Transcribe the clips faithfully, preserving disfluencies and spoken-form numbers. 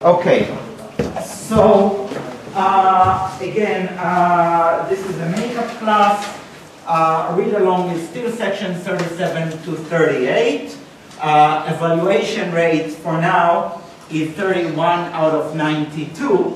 Okay, so uh, again, uh, this is the makeup class. Uh, read along is still section thirty-seven to thirty-eight. Uh, evaluation rate for now is thirty-one out of ninety-two.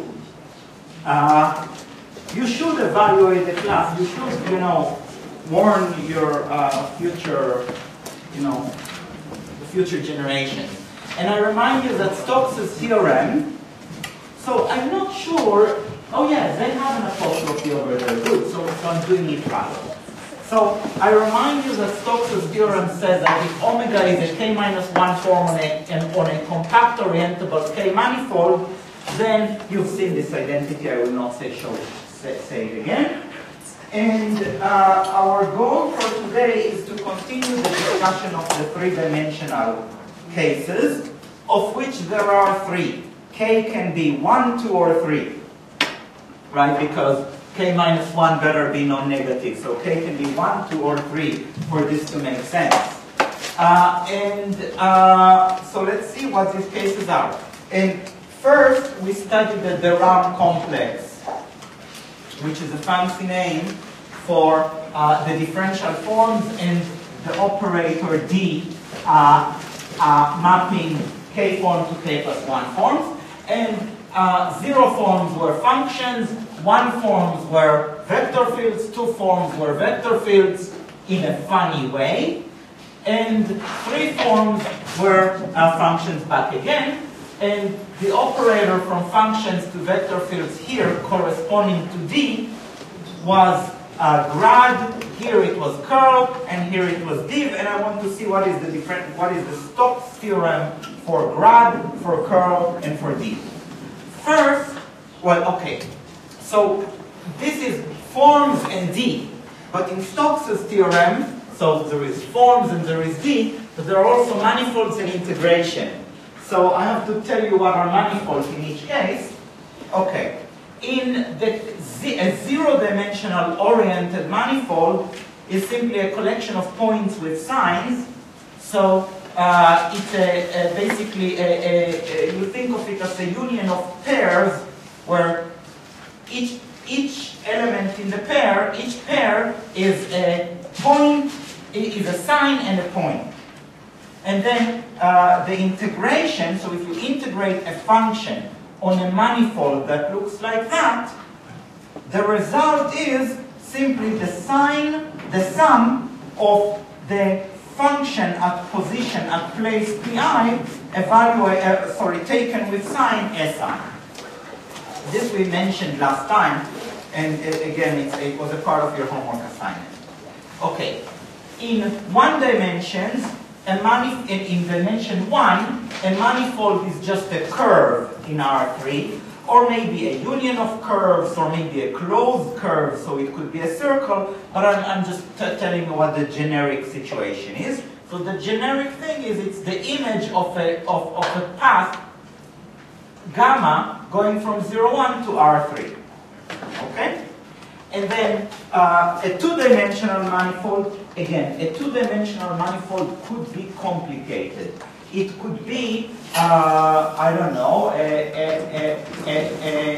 Uh, you should evaluate the class. You should, you know, warn your uh, future, you know, the future generation. And I remind you that Stokes' theorem, so I'm not sure, oh yeah, they have an apostrophe over there, good, so, so I'm doing it right. So I remind you that Stokes' theorem says that if omega is a k minus one form on a, on a compact orientable K manifold, then you've seen this identity, I will not say, show, say, say it again. And uh, our goal for today is to continue the discussion of the three-dimensional cases, of which there are three. K can be one, two, or three, right? Because K minus one better be non-negative. So K can be one, two, or three for this to make sense. Uh, and uh, so let's see what these cases are. And first, we studied the de Rham complex, which is a fancy name for uh, the differential forms and the operator D uh, uh, mapping K form to K plus one forms. And uh, zero forms were functions, one forms were vector fields, two forms were vector fields in a funny way, and three forms were uh, functions back again. And the operator from functions to vector fields here corresponding to D was uh, grad, here it was curl, and here it was div, and I want to see what is the different, what is the Stokes theorem for grad, for curl, and for div. First, well, okay, so this is forms and D, but in Stokes' theorem, so there is forms and there is D, but there are also manifolds and integration. So I have to tell you what are manifolds in each case. Okay, in the z a zero-dimensional oriented manifold is simply a collection of points with signs. So uh, it's a, a basically, a, a, a, you think of it as a union of pairs where each, each element in the pair, each pair is a point, is a sign and a point. And then uh, the integration, so if you integrate a function on a manifold that looks like that, the result is simply the sign, the sum of the function at position at place pi, evaluate, uh, sorry, taken with sign Si. This we mentioned last time, and uh, again, it's, it was a part of your homework assignment. Okay, in one dimensions, a manif in, in dimension one, a manifold is just a curve in R three, or maybe a union of curves, or maybe a closed curve, so it could be a circle, but I'm, I'm just t telling you what the generic situation is. So the generic thing is it's the image of a, of, of a path, gamma, going from zero, one to R three. Okay? And then uh, a two-dimensional manifold, again, a two-dimensional manifold could be complicated. It could be, uh, I don't know, a, a, a, a,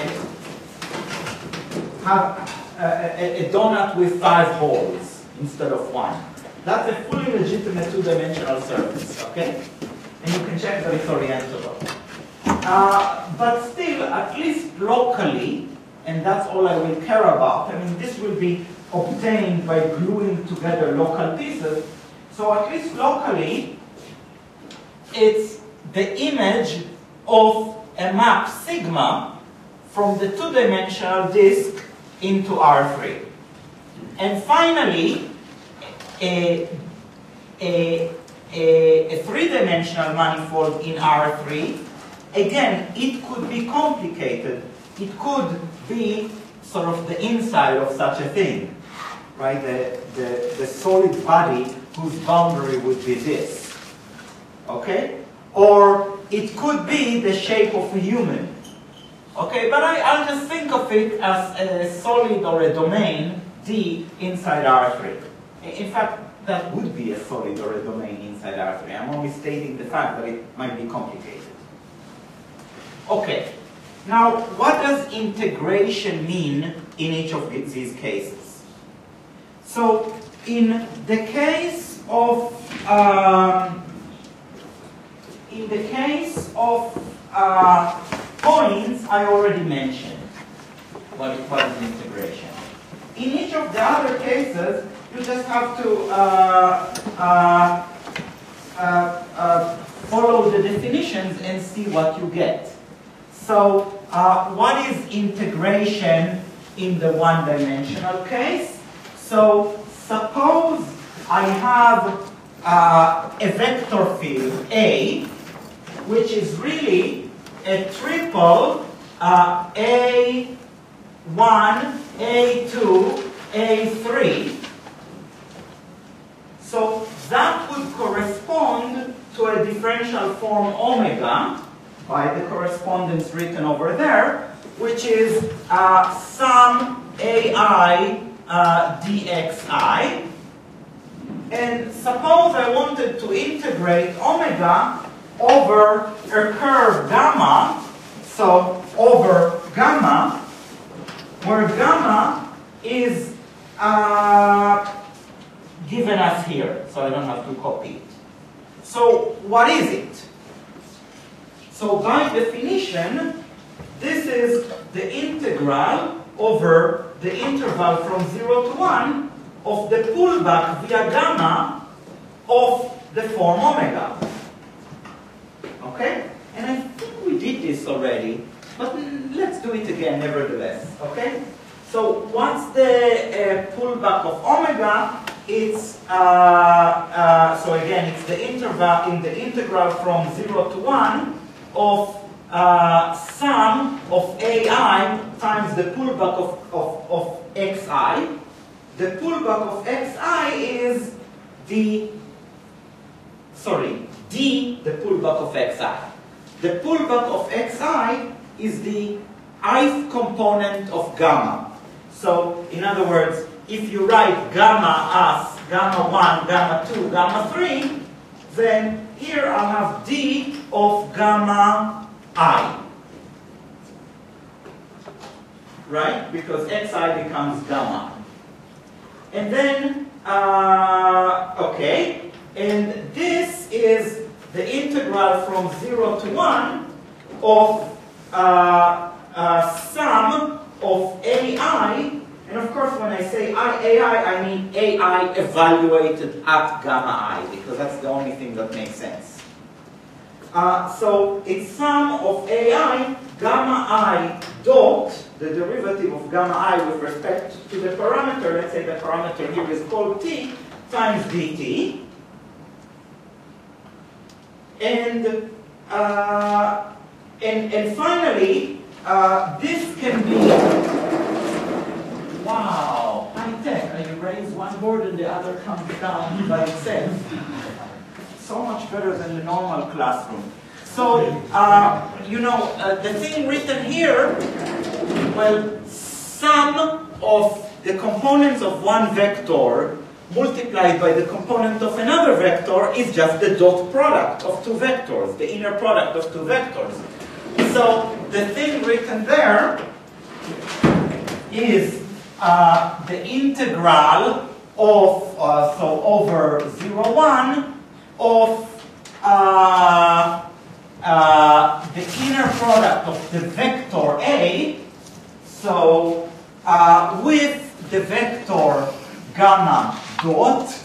have a, a donut with five holes instead of one. That's a fully legitimate two-dimensional surface, okay? And you can check that it's orientable. Uh, but still, at least locally, and that's all I will care about. I mean, this will be obtained by gluing together local pieces. So at least locally, it's the image of a map sigma from the two-dimensional disk into R three. And finally, a, a, a, a three-dimensional manifold in R three, again, it could be complicated. It could be sort of the inside of such a thing, right? The, the, the solid body whose boundary would be this, okay? Or it could be the shape of a human, okay? But I, I'll just think of it as a solid or a domain, D, inside R three. In fact, that would be a solid or a domain inside R three. I'm only stating the fact that it might be complicated. Okay. Now, what does integration mean in each of these cases? So, in the case of um, in the case of uh, points, I already mentioned what, what is integration. In each of the other cases, you just have to uh, uh, uh, uh, follow the definitions and see what you get. So, uh, what is integration in the one-dimensional case? So, suppose I have uh, a vector field A, which is really a triple uh, A one, A two, A three. So that would correspond to a differential form omega by the correspondence written over there, which is uh, sum Ai uh, dxi. And suppose I wanted to integrate omega over a curve gamma, so over gamma, where gamma is uh, given us here, so I don't have to copy it. So what is it? So by definition, this is the integral over the interval from zero to one of the pullback via gamma of the form omega. Okay? And I think we did this already, but let's do it again nevertheless. Okay? So once the uh, pullback of omega, it's uh, uh, so again it's the interval in the integral from zero to one of uh, sum of Ai times the pullback of, of, of xi. The pullback of xi is the, sorry, d, the pullback of xi. The pullback of xi is the ith component of gamma. So, in other words, if you write gamma as gamma one, gamma two, gamma three, then here I'll have d of gamma I. Right? Because xi becomes gamma. And then, uh, okay, and this is the integral from zero to one of uh, uh, sum of Ai, and of course when I say Ai, I mean Ai evaluated at gamma I, because that's the only thing that makes sense. Uh, so it's sum of Ai, gamma I dot, the derivative of gamma I with respect to the parameter, let's say the parameter here is called t, times dt. And, uh, and, and finally, uh, this can be, wow, high tech. You raise one board and the other comes down by itself. So much better than the normal classroom. So, uh, you know, uh, the thing written here, well, sum of the components of one vector multiplied by the component of another vector is just the dot product of two vectors, the inner product of two vectors. So the thing written there is uh, the integral of, uh, so over zero, one, of uh, uh, the inner product of the vector A, so uh, with the vector gamma dot,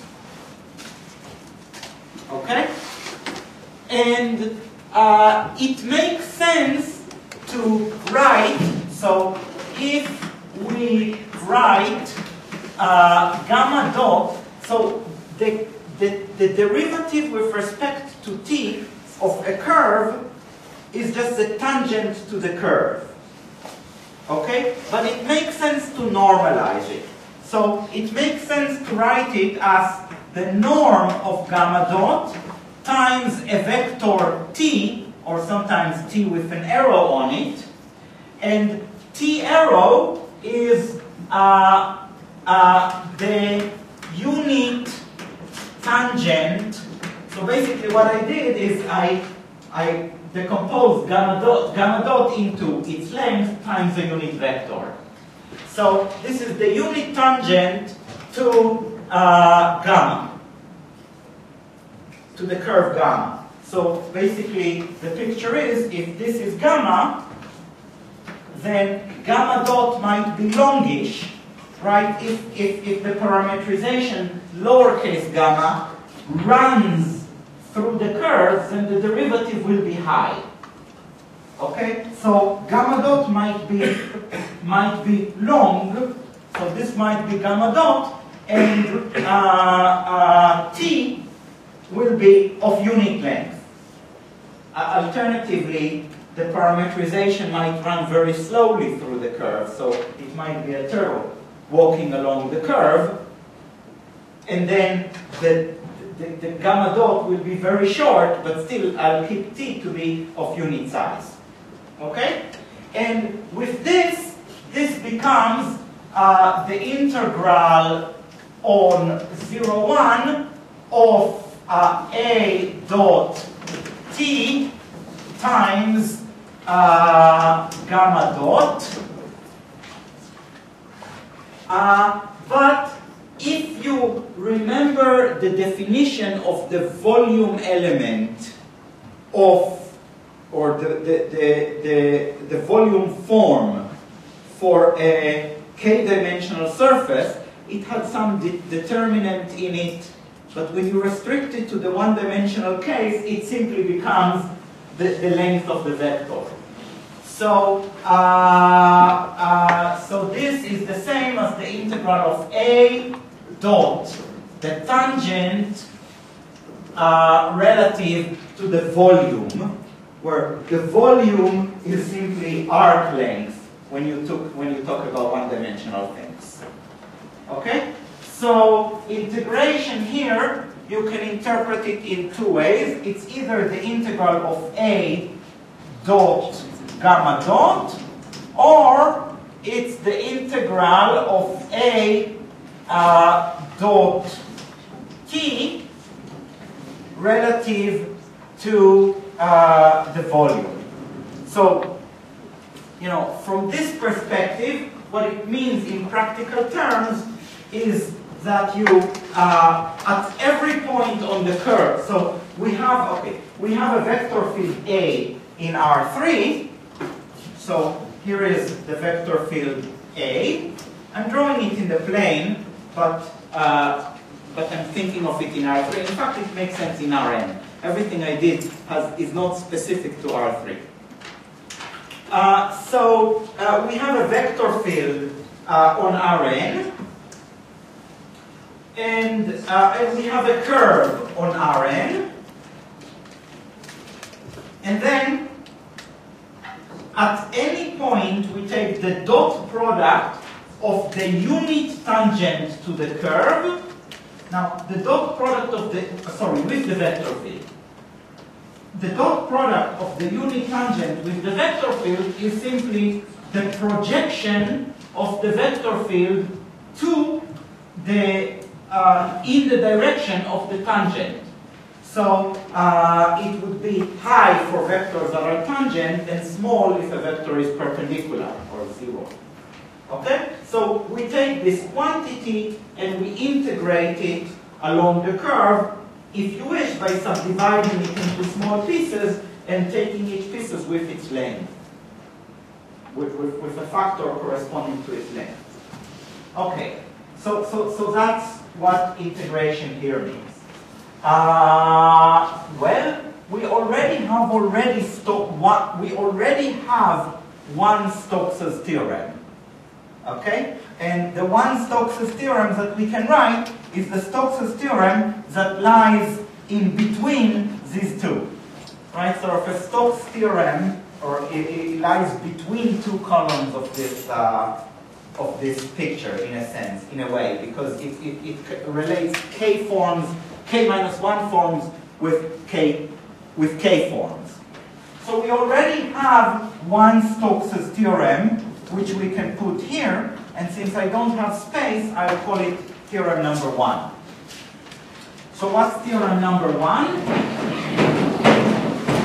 okay? And uh, it makes sense to write, so if we write uh, gamma dot, so the, the, the derivative with respect to t of a curve is just the tangent to the curve, okay? But it makes sense to normalize it. So it makes sense to write it as the norm of gamma dot times a vector t, or sometimes t with an arrow on it, and t arrow is uh, uh, the unit tangent. So basically what I did is I, I decompose gamma dot, gamma dot into its length times a unit vector. So this is the unit tangent to uh, gamma, to the curve gamma. So basically the picture is, if this is gamma, then gamma dot might be longish, right? If, if, if the parametrization lowercase gamma runs through the curves, then the derivative will be high. Okay? So gamma dot might be, might be long, so this might be gamma dot, and uh, uh, t will be of unit length. Uh, alternatively, the parametrization might run very slowly through the curve, so it might be a turtle walking along the curve, and then the, the, the gamma dot will be very short, but still I'll keep t to be of unit size. Okay? And with this, this becomes uh, the integral on zero, one of uh, a dot t times uh, gamma dot. Uh, but if you remember the definition of the volume element of, or the, the, the, the, the volume form for a k-dimensional surface, it had some de determinant in it, but when you restrict it to the one-dimensional case, it simply becomes the, the length of the vector. So, uh, uh, so this is the same as the integral of a dot, the tangent uh, relative to the volume, where the volume is simply arc length when you, took, when you talk about one-dimensional things. Okay? So integration here, you can interpret it in two ways. It's either the integral of a dot gamma dot, or it's the integral of a uh, dot t relative to uh, the volume. So, you know, from this perspective, what it means in practical terms is that you, uh, at every point on the curve, so we have, okay, we have a vector field A in R three. So here is the vector field A. I'm drawing it in the plane, but uh, but I'm thinking of it in R three. In fact, it makes sense in R n. Everything I did has, is not specific to R three. Uh, so uh, we have a vector field uh, on R n, and, uh, and we have a curve on R n, and then at any point we take the dot product of the unit tangent to the curve. Now the dot product of the, sorry, with the vector field. The dot product of the unit tangent with the vector field is simply the projection of the vector field to the, uh, in the direction of the tangent. So uh, it would be high for vectors that are tangent and small if a vector is perpendicular or zero. Okay? So we take this quantity and we integrate it along the curve, if you wish, by subdividing it into small pieces and taking each piece with its length, with, with, with a factor corresponding to its length. Okay, so, so, so that's what integration here means. Uh, well, we already have already Sto- what we already have one Stokes' theorem. Okay? And the one Stokes' theorem that we can write is the Stokes' theorem that lies in between these two. Right? So if a Stokes' theorem, or it, it lies between two columns of this uh, of this picture, in a sense, in a way, because it, it, it relates K forms, K minus one forms with K with K forms. So we already have one Stokes' theorem, which we can put here, and since I don't have space, I'll call it theorem number one. So what's theorem number one?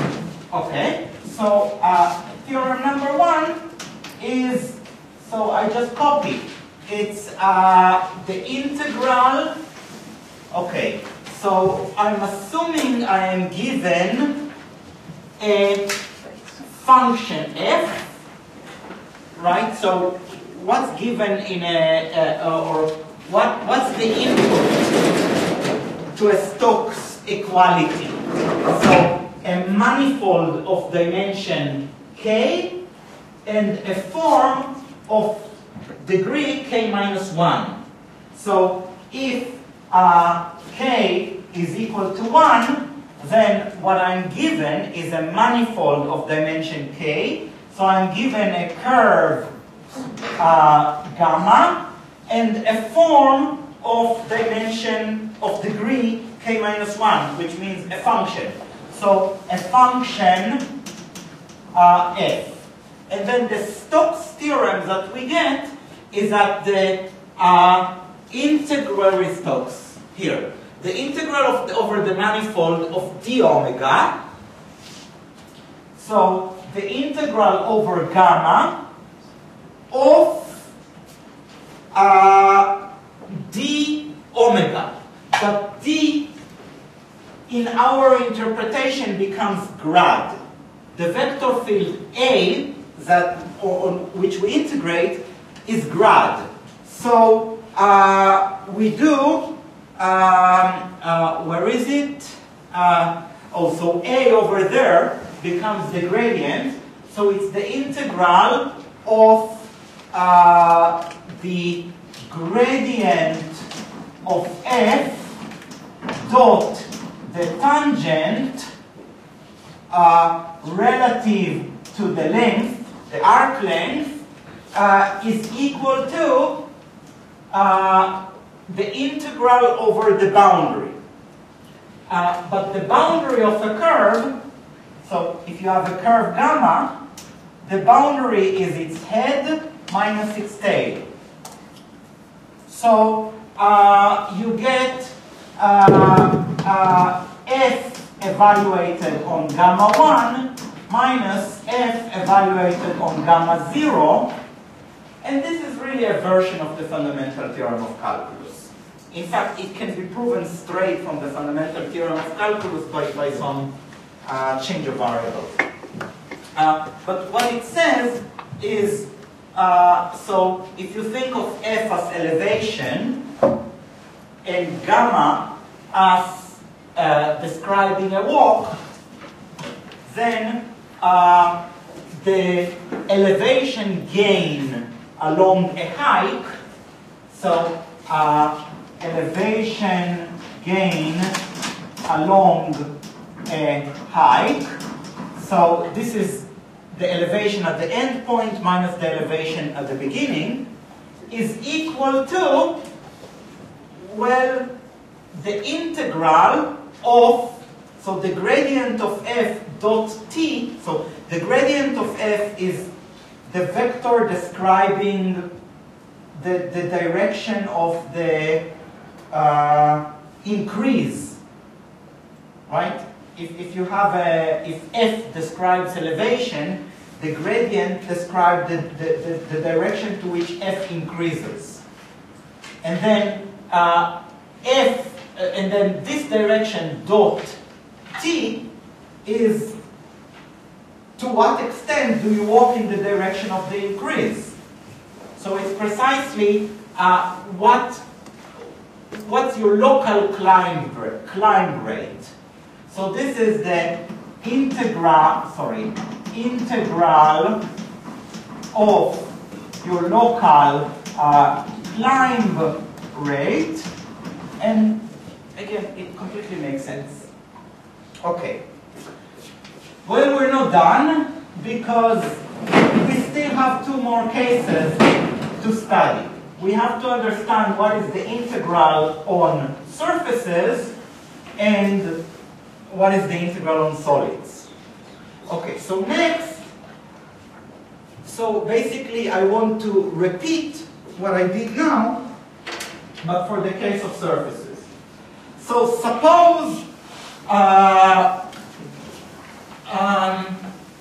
Okay, so uh, theorem number one is, so I just copy. It's uh, the integral, okay, so I'm assuming I am given a function f, right? So what's given in a, uh, or what, what's the input to a Stokes equality? So a manifold of dimension k and a form of degree k minus one. So if uh, k is equal to one, then what I'm given is a manifold of dimension k. So I'm given a curve uh, gamma and a form of dimension of degree k minus one, which means a function. So a function uh, f. And then the Stokes theorem that we get is that the uh, integral is Stokes here. The integral of the, over the manifold of d omega. So the integral over gamma of uh, d omega. But d in our interpretation becomes grad. The vector field A that or, on which we integrate is grad. So uh, we do, um, uh, where is it? Uh, oh, so A over there becomes the gradient. So it's the integral of uh, the gradient of f dot the tangent uh, relative to the length, the arc length, uh, is equal to uh, the integral over the boundary. Uh, but the boundary of a curve, so if you have a curve gamma, the boundary is its head minus its tail. So uh, you get uh, uh, f evaluated on gamma one minus f evaluated on gamma zero. And this is really a version of the fundamental theorem of calculus. In fact, it can be proven straight from the fundamental theorem of calculus by, by some uh, change of variables. Uh, but what it says is, uh, so if you think of f as elevation and gamma as uh, describing a walk, then uh, the elevation gain along a hike, so uh, elevation gain along a hike, so this is the elevation at the end point minus the elevation at the beginning, is equal to, well, the integral of, so the gradient of f dot t, so the gradient of f is the vector describing the, the direction of the uh, increase, right? If, if you have a, if f describes elevation, the gradient describes the, the, the, the direction to which f increases. And then uh, f, uh, and then this direction dot t is to what extent do you walk in the direction of the increase? So it's precisely uh, what what's your local climb climb rate. So this is the integral, sorry, integral of your local uh, climb rate, and again, it completely makes sense. Okay. Well, we're not done because we still have two more cases to study. We have to understand what is the integral on surfaces and what is the integral on solids. Okay, so next, so basically I want to repeat what I did now, but for the case of surfaces. So suppose uh, Um,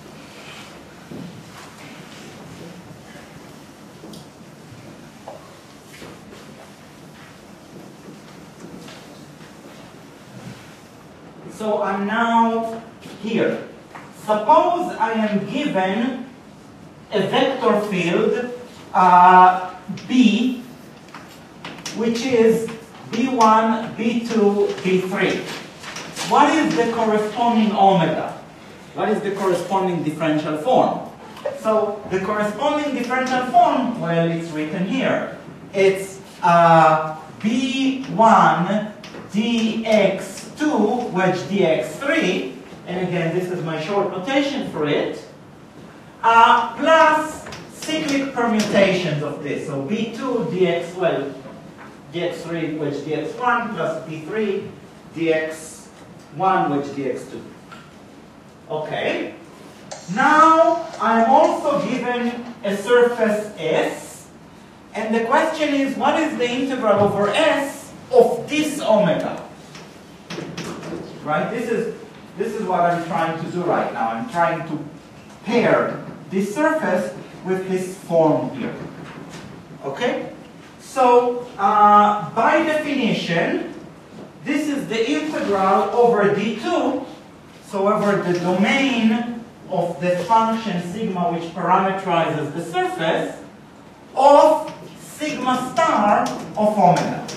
so I'm now here. Suppose I am given a vector field uh, B, which is B one, B two, B three. What is the corresponding omega? What is the corresponding differential form? So the corresponding differential form, well, it's written here. It's uh, B one d x two wedge d x three, and again, this is my short notation for it, uh, plus cyclic permutations of this. So B two dx, well, d x three wedge d x one plus B three d x one wedge d x two. Okay. Now I'm also given a surface S, and the question is, what is the integral over S of this omega? Right? This is this is what I'm trying to do right now. I'm trying to pair this surface with this form here. Okay? So uh, by definition, this is the integral over d two, so over the domain of the function sigma which parameterizes the surface of sigma star of omega.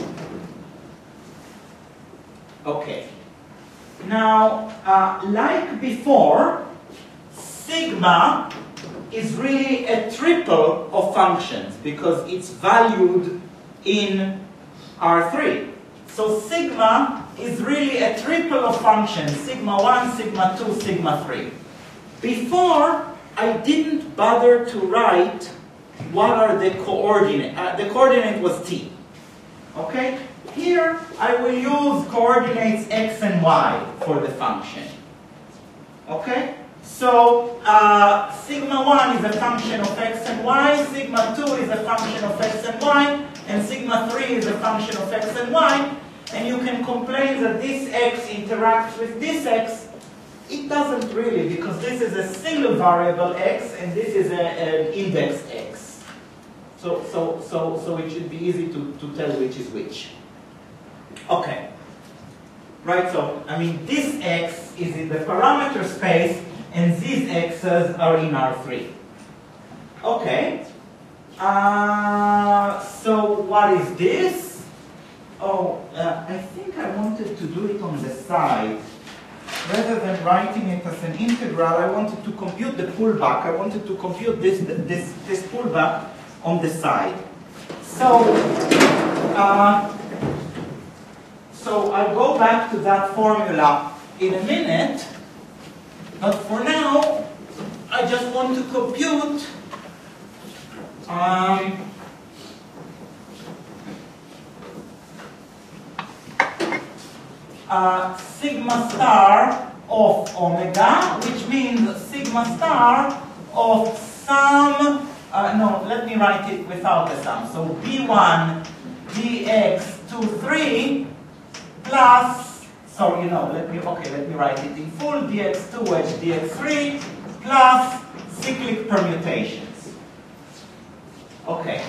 Okay. Now, uh, like before, sigma is really a triple of functions because it's valued in R three. So sigma is really a triple of functions, sigma one, sigma two, sigma three. Before, I didn't bother to write what are the coordinates. Uh, the coordinate was t. Okay? Here, I will use coordinates x and y for the function. Okay? So, uh, sigma one is a function of x and y, sigma two is a function of x and y, and sigma three is a function of x and y. And you can complain that this x interacts with this x. It doesn't really, because this is a single variable x, and this is a, an index x. So, so, so, so it should be easy to, to tell which is which. Okay. Right, so, I mean, this x is in the parameter space, and these x's are in R three. Okay. Uh, so, what is this? Oh, uh, I think I wanted to do it on the side. Rather than writing it as an integral, I wanted to compute the pullback. I wanted to compute this, this, this pullback on the side. So, uh, so I'll go back to that formula in a minute. But for now, I just want to compute um, Uh, sigma star of omega, which means sigma star of some, uh, no, let me write it without the sum. So B one d x two three plus, so you know, let me, okay, let me write it in full, d x two wedge d x three plus cyclic permutations. Okay.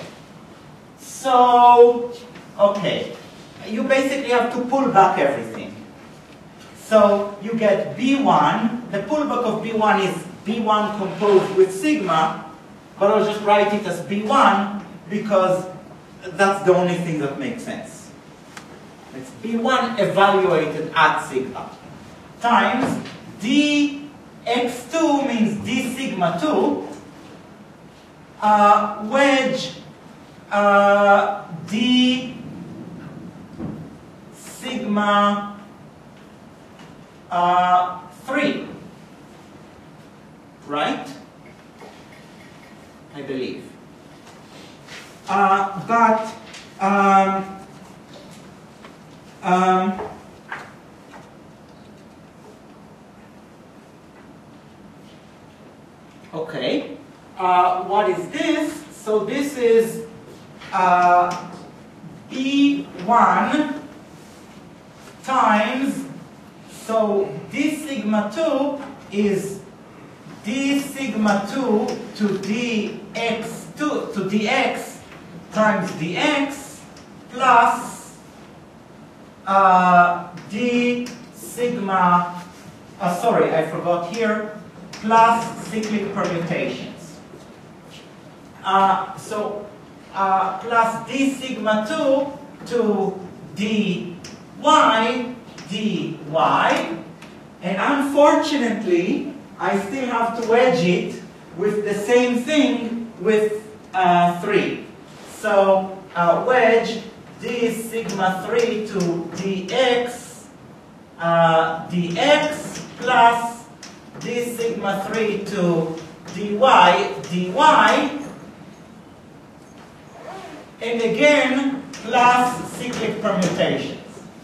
So, okay. You basically have to pull back everything. So you get B one, the pullback of B one is B one composed with sigma, but I'll just write it as B one because that's the only thing that makes sense. It's B one evaluated at sigma times d x two means d sigma two, uh, wedge uh, d sigma uh, three, right? I believe. Uh, but um, um, okay. Uh, what is this? So this is uh, B one times, so d sigma two is d sigma two to dx2 to dx times dx plus uh, d sigma, uh, sorry, I forgot here, plus cyclic permutations. Uh, so uh, plus d sigma two to dy dy, and unfortunately I still have to wedge it with the same thing with uh, three. So uh, wedge d sigma three to dx uh, dx plus d sigma three to dy dy, and again plus cyclic permutations.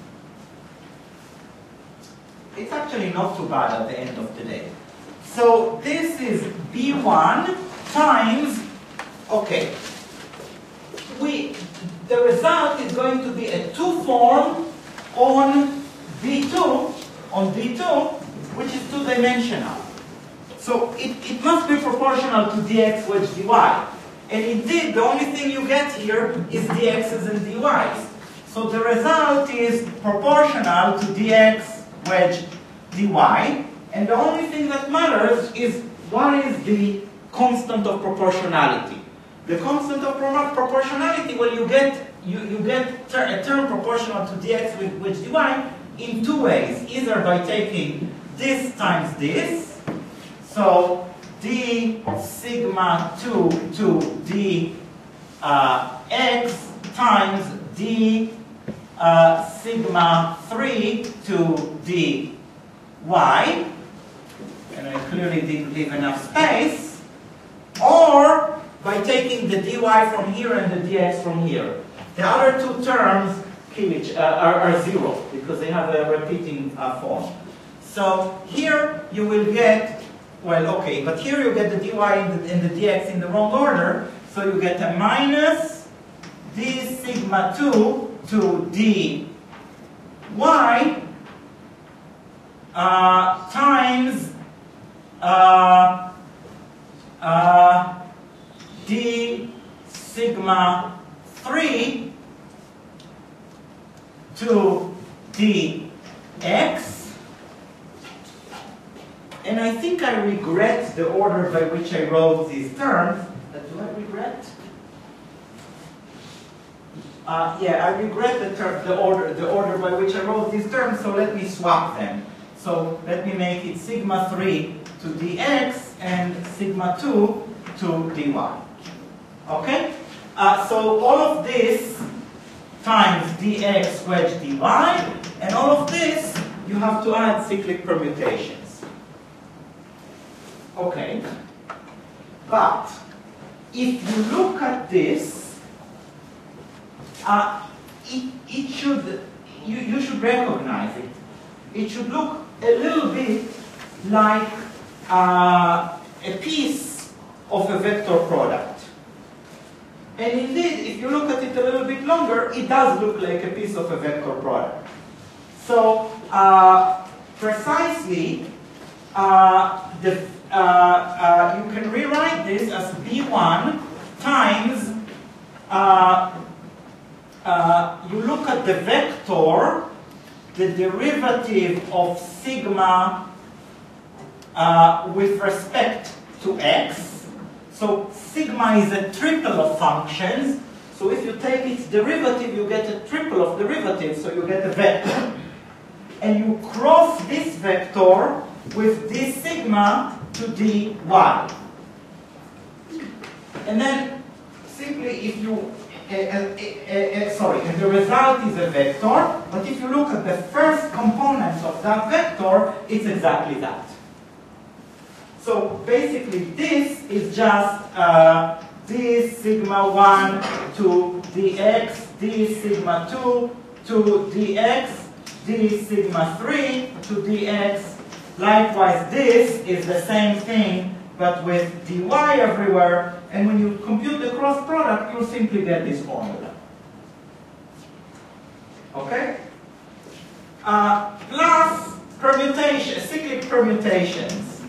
It's actually not too bad at the end of the day. So this is B one times, okay, we, the result is going to be a two form on B two, on B two, which is two-dimensional. So it, it must be proportional to dx wedge dy. And indeed, the only thing you get here is dx's and dy's. So the result is proportional to dx wedge dy, and the only thing that matters is what is the constant of proportionality. The constant of pro proportionality, well, you get you, you get ter a term proportional to dx with wedge dy in two ways, either by taking this times this, so d sigma two to d uh, x times d uh, sigma three to d y, and I clearly didn't leave enough space, or by taking the dy from here and the dx from here. The other two terms kill each, uh, are, are zero because they have a repeating uh, form. So here you will get, well, okay, but here you get the dy and the, and the dx in the wrong order, so you get a minus d sigma two to d y uh, times uh, uh, d sigma three to dx. And I think I regret the order by which I wrote these terms. Uh, do I regret? Uh, yeah, I regret the, term, the, order, the order by which I wrote these terms, so let me swap them. So let me make it sigma three to dx and sigma two to dy. Okay? Uh, so all of this times dx wedge dy, and all of this you have to add cyclic permutations. Okay? But if you look at this, uh, it, it should, you, you should recognize it. It should look a little bit like uh, a piece of a vector product. And indeed, if you look at it a little bit longer, it does look like a piece of a vector product. So, uh, precisely, uh, the, uh, uh, you can rewrite this as B one times, uh, uh, you look at the vector, the derivative of sigma uh, with respect to x. So sigma is a triple of functions. So if you take its derivative, you get a triple of derivatives, so you get a vector. And you cross this vector with d sigma to dy. And then simply if you Uh, uh, uh, uh, sorry, and the result is a vector, but if you look at the first components of that vector, it's exactly that. So basically this is just uh, d sigma one to dx, d sigma two to dx, d sigma three to dx. Likewise, this is the same thing, but with dy everywhere, and when you compute the cross product, you'll simply get this formula. Okay? Uh, plus permutation, cyclic permutations.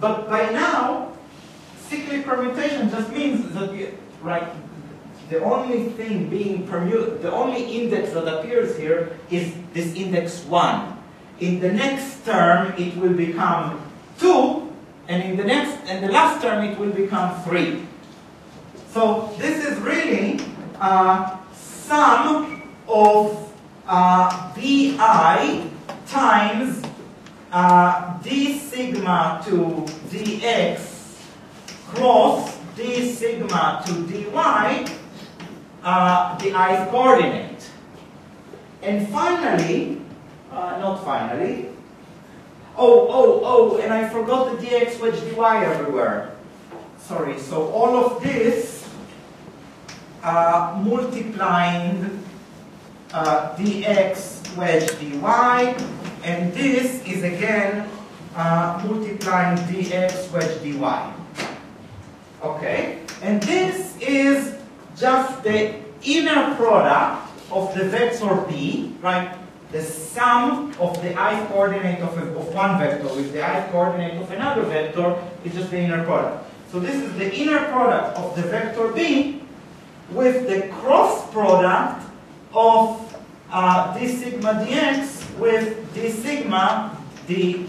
but by now, cyclic permutation just means that you, right, the only thing being permute, the only index that appears here is this index one. In the next term, it will become two, and in the next and the last term, it will become three. So this is really uh, sum of uh, vi times uh, d sigma to dx cross d sigma to dy, uh, the ith coordinate. And finally, uh, not finally, oh, oh, oh, and I forgot the dx wedge dy everywhere. Sorry, so all of this uh, multiplying uh, dx wedge dy, and this is again uh, multiplying dx wedge dy. Okay, and this is just the inner product of the vector b, right? The sum of the ith coordinate of, a, of one vector with the ith coordinate of another vector is just the inner product. So this is the inner product of the vector b with the cross product of uh, d sigma dx with d sigma dy.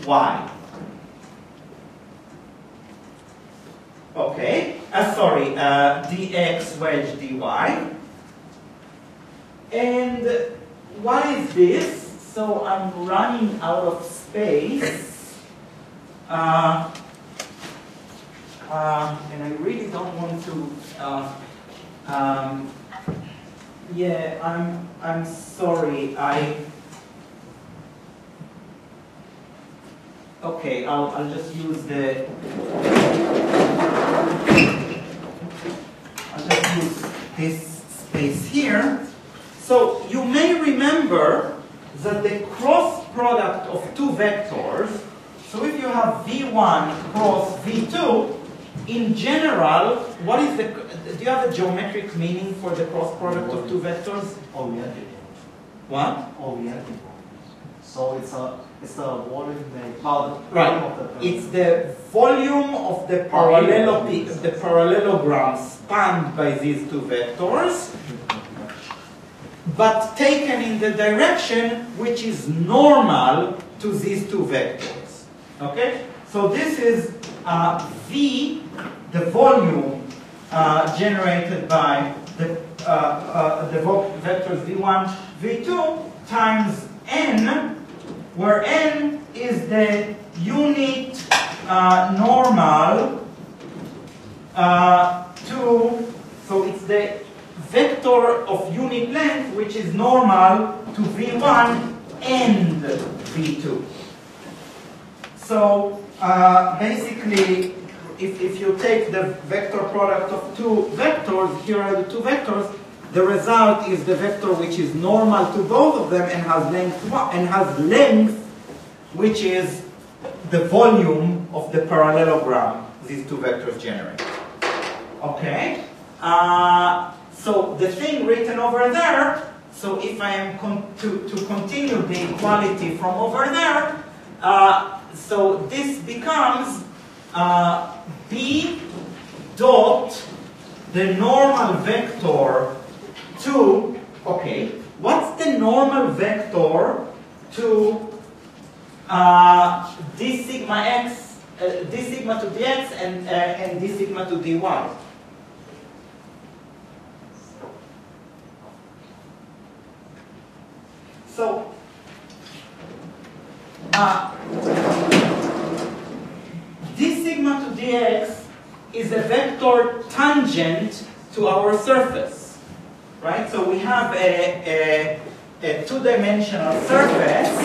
Okay, uh, sorry, uh, dx wedge dy. And what is this? So I'm running out of space. Uh, uh, and I really don't want to. Uh, um, yeah, I'm. I'm sorry. I. Okay, I'll. I'll just use the. I'll just use this space here. So you may remember that the cross product of two vectors, so if you have v one cross v two, in general, what is the, do you have a geometric meaning for the cross product of two vectors? Oh, yeah. What? Oh, yeah. So it's a it's the volume well, the right. of the it's the volume of the parallel the parallelogram spanned by these two vectors, but taken in the direction which is normal to these two vectors. Okay? So this is uh, V, the volume uh, generated by the, uh, uh, the vectors v one, v two times n, where n is the unit uh, normal uh, to, so it's the vector of unit length which is normal to v one and v two. So uh, basically, if, if you take the vector product of two vectors, here are the two vectors, the result is the vector which is normal to both of them and has length one, and has length which is the volume of the parallelogram these two vectors generate. Okay? Uh, so the thing written over there, so if I am con to, to continue the equality from over there, uh, so this becomes uh, b dot the normal vector to, okay, what's the normal vector to uh, d sigma x, uh, d sigma to dx and, uh, and d sigma to dy? So, uh, d sigma to dx is a vector tangent to our surface, right? So we have a, a, a two-dimensional surface,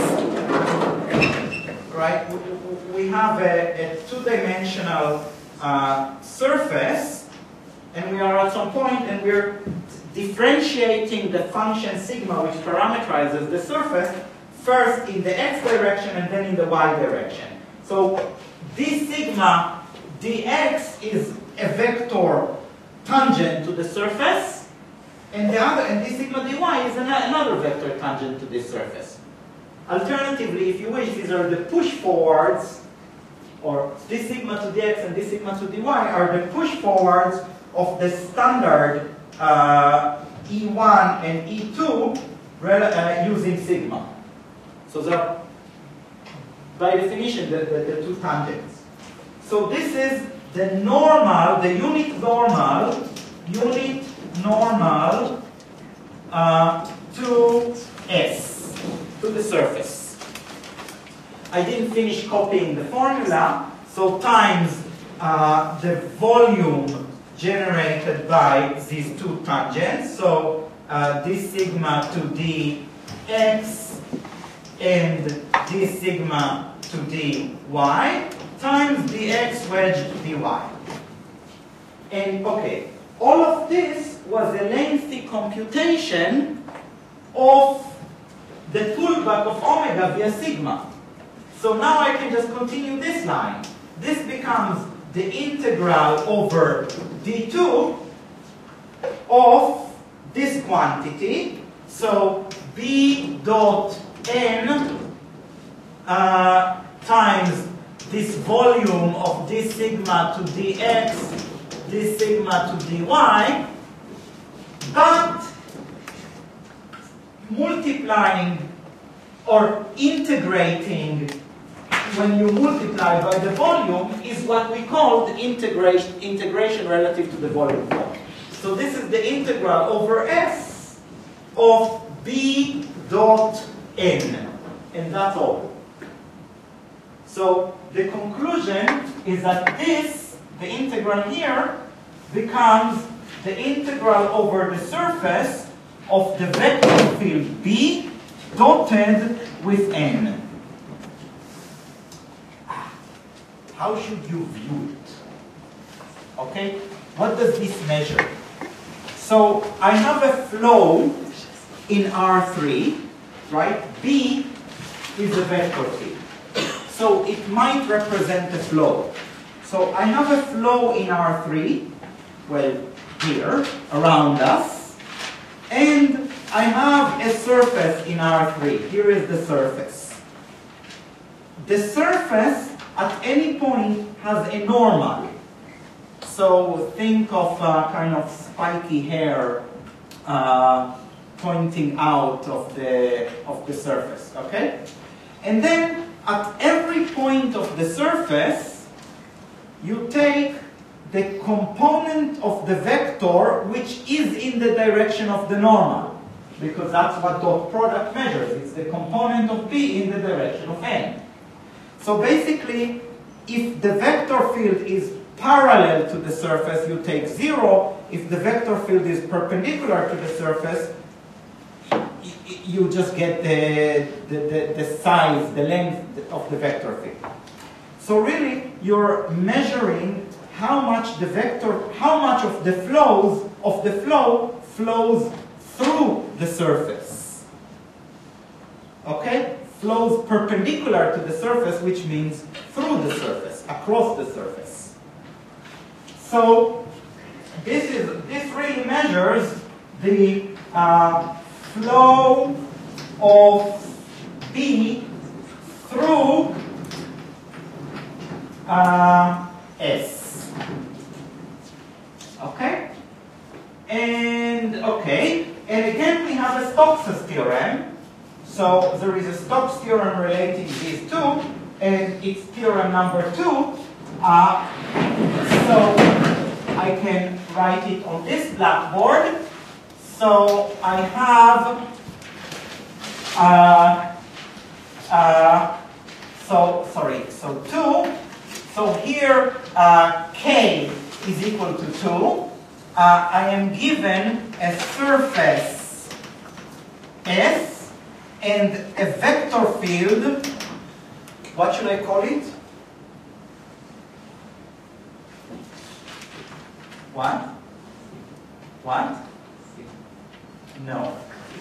right? We, we have a, a two-dimensional uh, surface, and we are at some point, and we're differentiating the function sigma, which parameterizes the surface, first in the x direction and then in the y direction. So d sigma dx is a vector tangent to the surface, and the other, and d sigma dy is an, another vector tangent to this surface. Alternatively, if you wish, these are the push forwards or this sigma to dx and this sigma to dy are the push forwards of the standard uh, E one and E two uh, using sigma. So they're, by definition, the, the, the two tangents. So this is the normal, the unit normal, unit normal uh, to S, to the surface. I didn't finish copying the formula, so times uh, the volume generated by these two tangents, so uh, d sigma to dx and d sigma to dy times dx wedge dy. And okay, all of this was a lengthy computation of the pullback of omega via sigma. So now I can just continue this line. This becomes the integral over d two of this quantity. So b dot n uh, times this volume of d sigma to dx, d sigma to dy, but multiplying or integrating when you multiply by the volume is what we call the integration, integration relative to the volume flow. So this is the integral over S of b dot n, and that's all. So the conclusion is that this, the integral here, becomes the integral over the surface of the vector field B dotted with n. How should you view it? Okay, what does this measure? So I have a flow in R three, right? B is a vector field. So it might represent a flow. So I have a flow in R three, well, here, around us, and I have a surface in R three. Here is the surface. The surface at any point has a normal. So think of a kind of spiky hair uh, pointing out of the, of the surface, okay? And then at every point of the surface, you take the component of the vector which is in the direction of the normal, because that's what dot product measures. It's the component of B in the direction of n. So basically, if the vector field is parallel to the surface, you take zero. If the vector field is perpendicular to the surface, you just get the, the, the, the size, the length of the vector field. So really, you're measuring how much the vector, how much of the flows, of the flow flows through the surface. Okay? Flows perpendicular to the surface, which means through the surface, across the surface. So this is this really measures the uh, flow of B through uh, S. Okay? And okay, and again we have a Stokes' theorem. So there is a Stokes theorem relating these two, and it's theorem number two. Uh, so I can write it on this blackboard. So I have, uh, uh, so sorry, so two. So here uh, K is equal to two. Uh, I am given a surface S and a vector field. What should I call it? What? What? No.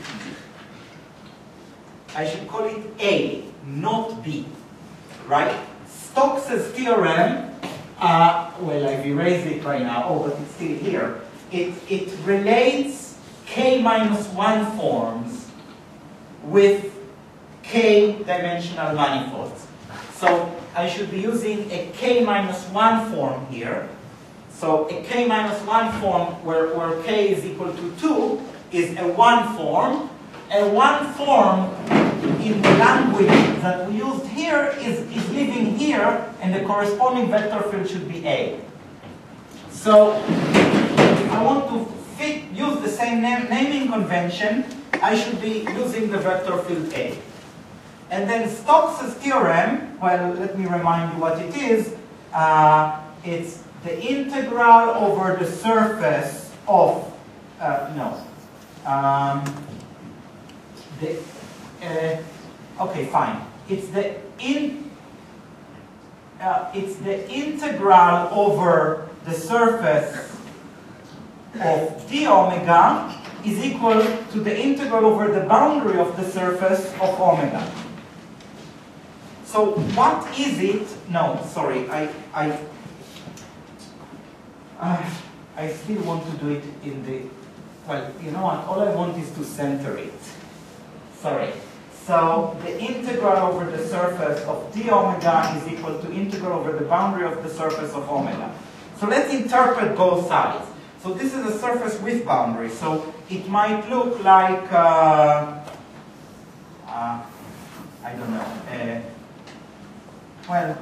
I should call it A, not B, right? Stokes' theorem, uh, well, I've erased it right now, oh, but it's still here. It, it relates K minus one forms with K dimensional manifolds. So I should be using a k minus one form here. So a k minus one form where, where k is equal to two is a one form. A one form in the language that we used here is, is living here, and the corresponding vector field should be A. So if I want to fit, use the same name, naming convention, I should be using the vector field A. And then Stokes' theorem, well, let me remind you what it is. Uh, it's the integral over the surface of, uh, no, um, the, uh, okay, fine. It's the in, uh, it's the integral over the surface of d omega is equal to the integral over the boundary of the surface of omega. So what is it? No, sorry, I I uh, I still want to do it in the, well, you know what? All I want is to center it. Sorry. So the integral over the surface of d omega is equal to integral over the boundary of the surface of omega. So let's interpret both sides. So this is a surface with boundary. So it might look like, uh, uh, I don't know, uh, well,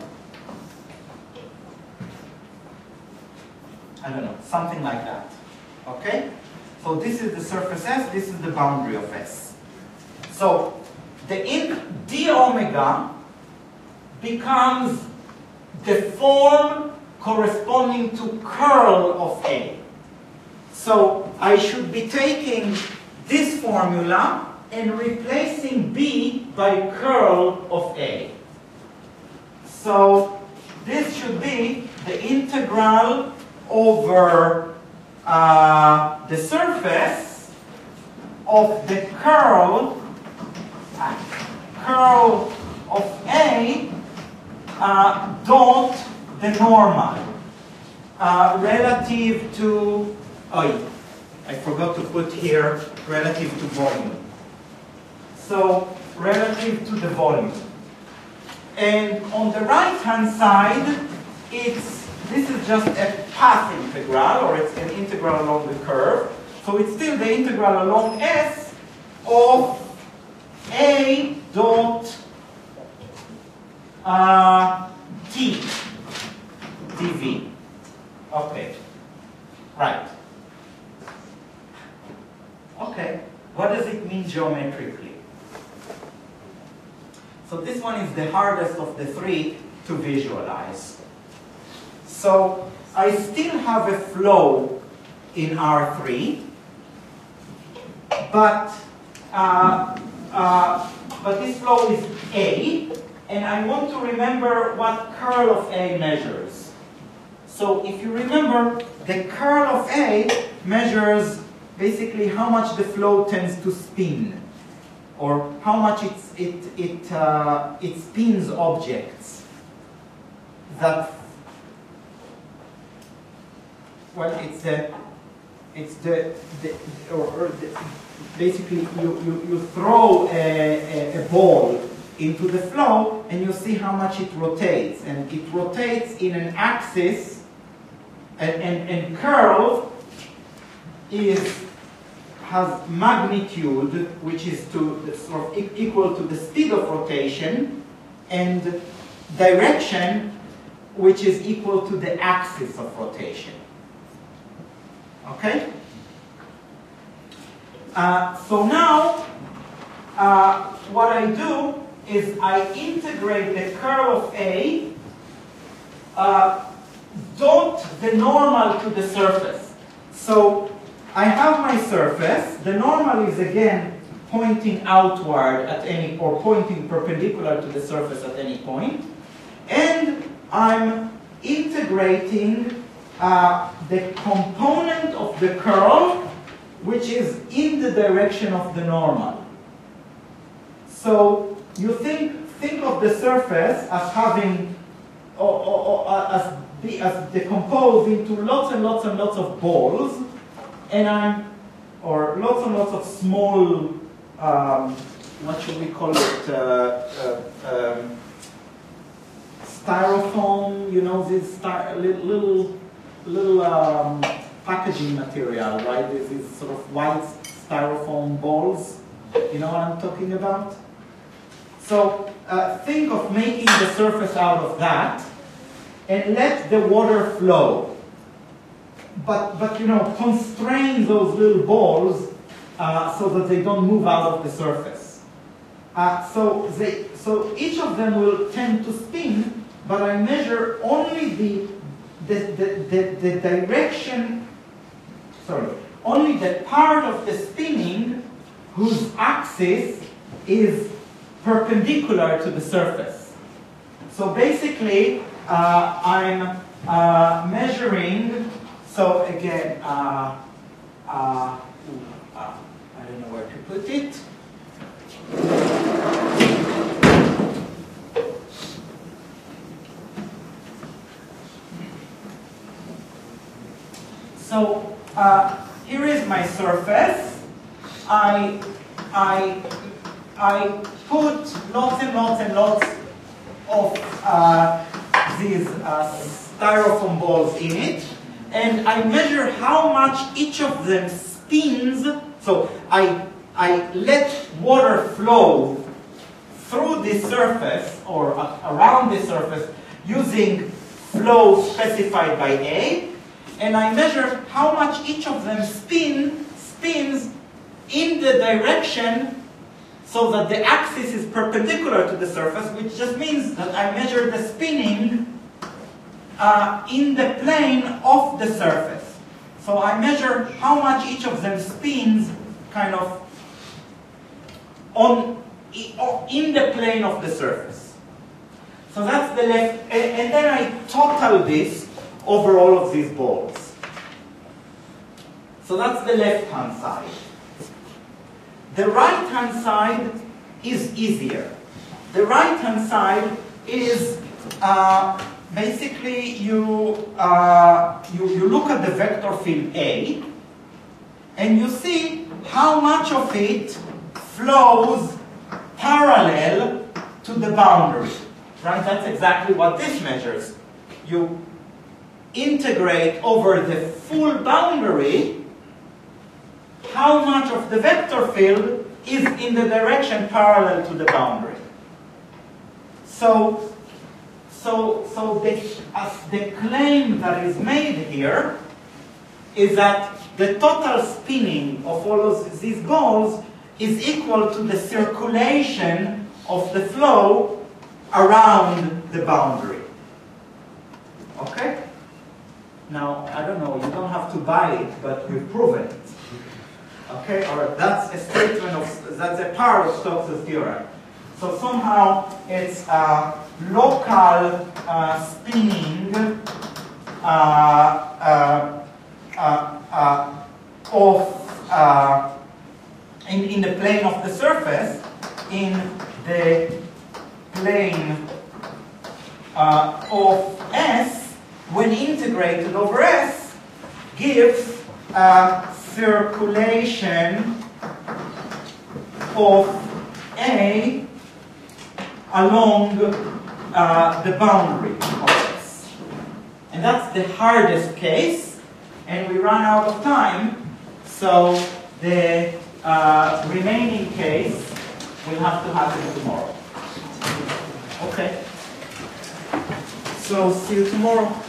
I don't know, something like that. Okay? So this is the surface S, this is the boundary of S. So the in d omega becomes the form corresponding to curl of A. So I should be taking this formula and replacing B by curl of A. So this should be the integral over uh, the surface of the curl, uh, curl of A uh, dot the normal uh, relative to, oh, I forgot to put here relative to volume. So relative to the volume. And on the right hand side, it's, this is just a path integral, or it's an integral along the curve. So it's still the integral along S of A dot uh, T dV. Okay, right. Okay, what does it mean geometrically? So this one is the hardest of the three to visualize. So I still have a flow in R three, but uh, uh, but this flow is A, and I want to remember what curl of A measures. So if you remember, the curl of A measures basically how much the flow tends to spin, or how much it's, it, it, uh, it spins objects that, well, it's the, it's the, the or, or the, basically you, you, you throw a, a, a ball into the flow and you see how much it rotates, and it rotates in an axis, and, and, and curl is has magnitude, which is to the, sort of e equal to the speed of rotation, and direction, which is equal to the axis of rotation. Okay? Uh, so now, uh, what I do is I integrate the curl of A uh, dot the normal to the surface. So I have my surface. The normal is again pointing outward at any, or pointing perpendicular to the surface at any point. And I'm integrating uh, the component of the curl, which is in the direction of the normal. So you think, think of the surface as having, or, or, or as, be, as decomposed into lots and lots and lots of balls, and I'm, or lots and lots of small, um, what should we call it, uh, uh, um, styrofoam, you know, this sty little, little um, packaging material, right? This is sort of white styrofoam balls. You know what I'm talking about? So uh, think of making the surface out of that and let the water flow. But, but you know, constrain those little balls uh, so that they don't move out of the surface. Uh, so, they, so each of them will tend to spin, but I measure only the, the, the, the, the direction, sorry, only the part of the spinning whose axis is perpendicular to the surface. So basically, uh, I'm uh, measuring, so again, uh, uh, uh, I don't know where to put it. So uh, here is my surface. I, I, I put lots and lots and lots of uh, these uh, styrofoam balls in it, and I measure how much each of them spins. So I, I let water flow through this surface or uh, around this surface using flow specified by A, and I measure how much each of them spin, spins in the direction so that the axis is perpendicular to the surface, which just means that I measure the spinning uh, in the plane of the surface. So I measure how much each of them spins kind of on, in the plane of the surface. So that's the left, and, and then I total this over all of these balls. So that's the left-hand side. The right-hand side is easier. The right-hand side is uh, basically you, uh, you, you look at the vector field A, and you see how much of it flows parallel to the boundary. Right? That's exactly what this measures. You integrate over the full boundary how much of the vector field is in the direction parallel to the boundary. So, so, so the, uh, the claim that is made here is that the total spinning of all of these balls is equal to the circulation of the flow around the boundary. Okay? Now, I don't know, you don't have to buy it, but we've proven it. Okay, all right, that's a statement of, that's a part of Stokes' theorem. So somehow it's uh, local uh, spinning uh, uh, uh, uh, of, uh, in, in the plane of the surface, in the plane uh, of S, when integrated over S, gives uh, circulation of A along uh, the boundary of S. And that's the hardest case, and we run out of time, so the uh, remaining case will have to happen tomorrow. Okay. So see you tomorrow.